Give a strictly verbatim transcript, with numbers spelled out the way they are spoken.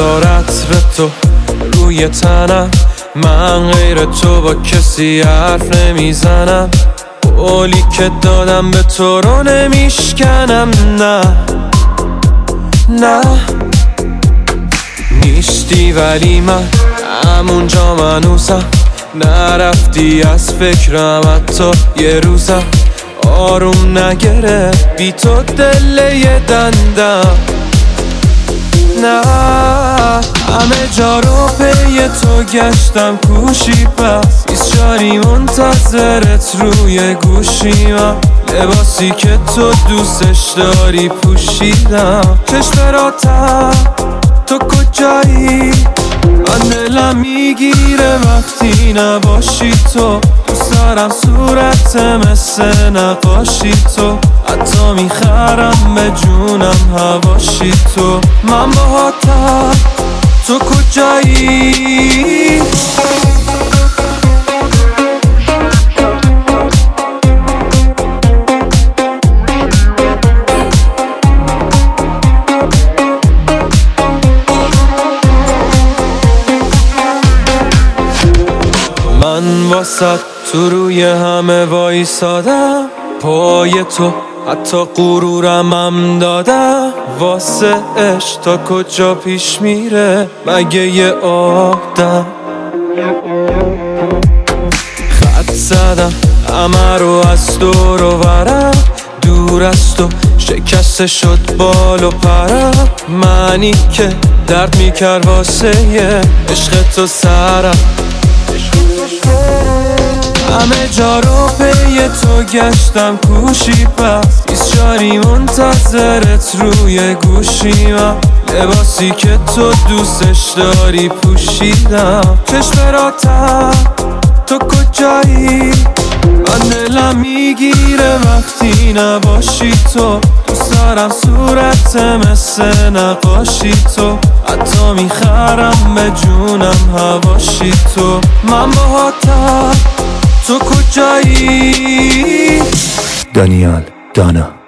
بذار عطر تو روی تنم، من غیر تو با کسی حرف نمیزنم. قولی که دادم به تو رو نمیشکنم. نه نه نیستی ولی من همونجا منوزم. نرفتی از فکرم حتی یه روزم. آروم نگره بی تو دل یه دندم. نه همه جا رو پی تو گشتم کوشی پس بیچاری منتظرت روی گوشیمم. لباسی که تو دوستش داری پوشیدم. چشم راتم تو کجایی؟ من دلم میگیره وقتی نباشی تو. دوست دارم صورت مثل نقاشی تو. حتی میخرم به جونم هواشی تو. من باهاتم تو کجایی؟ من واسه تو روی همه وایسادم. پای تو حتی غرورم هم دادم. واسه عشق تا کجا پیش میره مگه یه آدم. خط زدم همه رو از دور و برم. دور از تو شکسته شد بال و پرم. منی که درد میکرد واسه یه عشق تو سرم. همه جا رو پی تو گشتم کوشی پس بیچاری منتظرت روی گوشیمم. لباسی که تو دوستش داری پوشیدم. چشم راتم تو کجایی؟ من دلم میگیره وقتی نباشی تو. دوست دارم صورت مثل نقاشی تو. حتی میخرم به جونم هواشی تو. من باهاتم تو کجایی؟ دانیال دانا